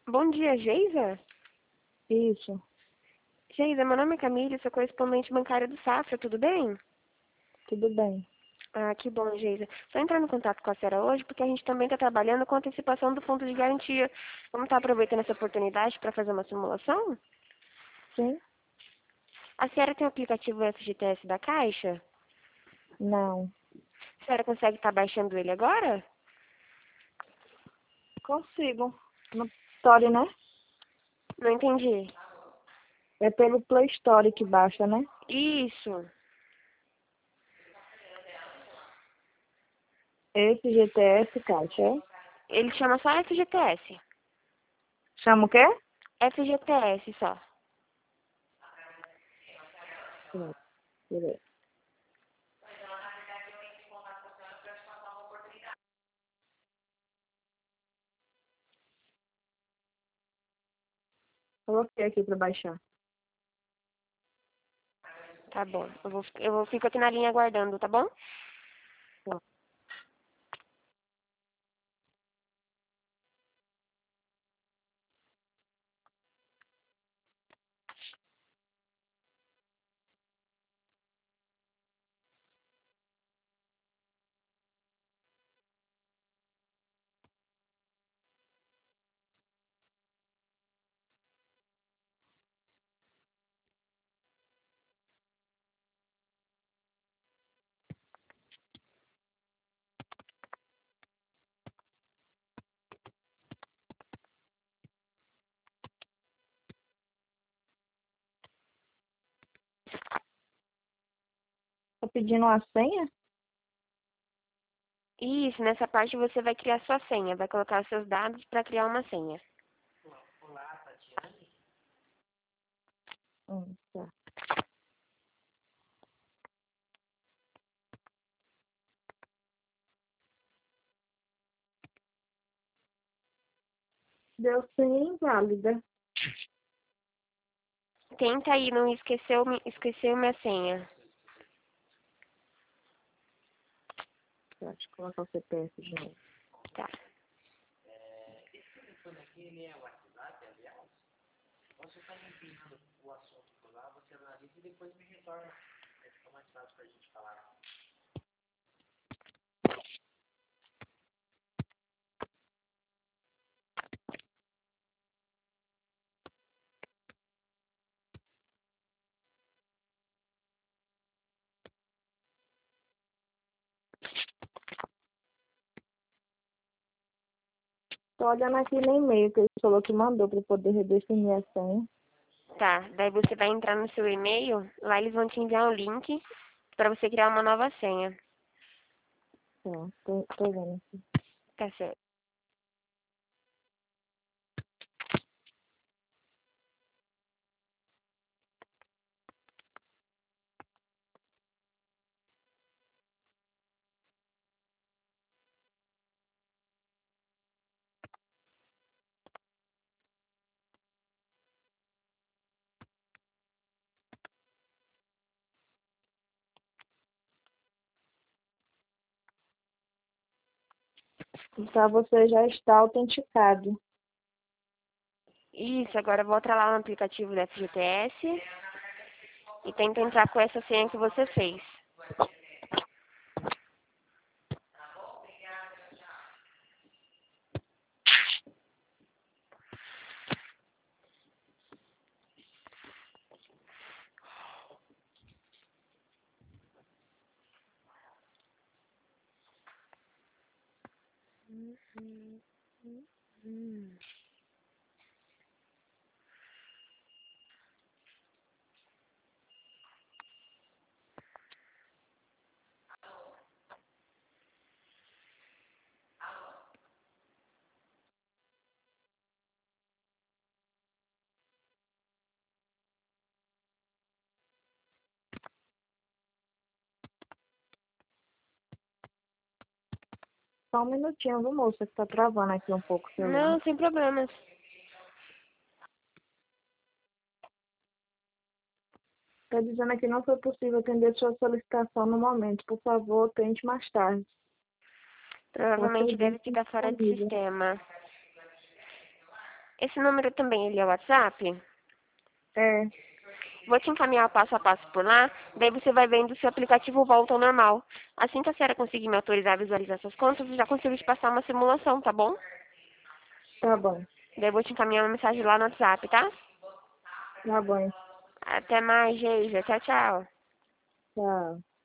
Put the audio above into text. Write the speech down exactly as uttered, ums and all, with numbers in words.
Bom dia, Geisa? Isso, Geisa, meu nome é Camille, sou correspondente bancária do Safra, tudo bem? tudo bem. Ah, que bom, Geisa. Estou entrando em contato com a senhora hoje porque a gente também está trabalhando com a antecipação do fundo de garantia. Vamos estar aproveitando essa oportunidade para fazer uma simulação? Sim? A senhora tem o aplicativo F G T S da Caixa? Não. A senhora consegue estar baixando ele agora? Consigo. No Store, né? Não entendi. É pelo Play Store que baixa, né? Isso. Esse G T S, Caixa, é? Ele chama só F G T S. Chama o quê? F G T S só. Sim, beleza. Coloquei aqui para baixar. Tá bom. Eu vou, eu vou fico aqui na linha aguardando, tá bom? Tá. Tá pedindo uma senha? Isso, nessa parte você vai criar sua senha, vai colocar os seus dados para criar uma senha. Hum, tá. Deu senha inválida. Tenta aí, não esqueceu, mi- esqueceu minha senha. Tá, deixa eu colocar o C P F de novo. Tá. Tô olhando aqui no e-mail que ele falou que mandou para poder redefinir a senha. Tá, daí você vai entrar no seu e-mail, lá eles vão te enviar um link para você criar uma nova senha. Tá, tô, tô vendo aqui. Tá certo. Então você já está autenticado. Isso, agora volta lá no aplicativo do F G T S e tenta entrar com essa senha que você fez. Hum. Só um minutinho, viu, moça, que tá travando aqui um pouco o celular. Não, sem problemas. Está dizendo aqui que não foi possível atender sua solicitação no momento. Por favor, tente mais tarde. O Provavelmente deve serviço ficar fora de disponível. sistema. Esse número também, ele é o WhatsApp? É, Vou te encaminhar o passo a passo por lá, daí você vai vendo se o aplicativo volta ao normal. Assim que a senhora conseguir me autorizar a visualizar essas contas, eu já consigo te passar uma simulação, tá bom? tá bom. Daí eu vou te encaminhar uma mensagem lá no WhatsApp, tá? Tá bom. Até mais, Geisa. Tchau, tchau. Tchau.